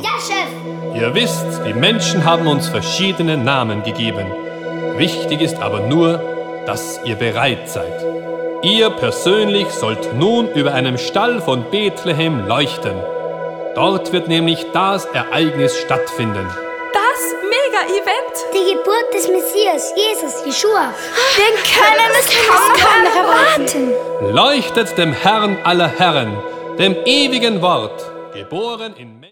Ja, Chef. Ihr wisst, die Menschen haben uns verschiedene Namen gegeben. Wichtig ist aber nur, dass ihr bereit seid. Ihr persönlich sollt nun über einem Stall von Bethlehem leuchten. Dort wird nämlich das Ereignis stattfinden. Das Mega-Event? Die Geburt des Messias, Jesus, Jeschua. Wir können es kaum erwarten. Leuchtet dem Herrn aller Herren, dem ewigen Wort, geboren in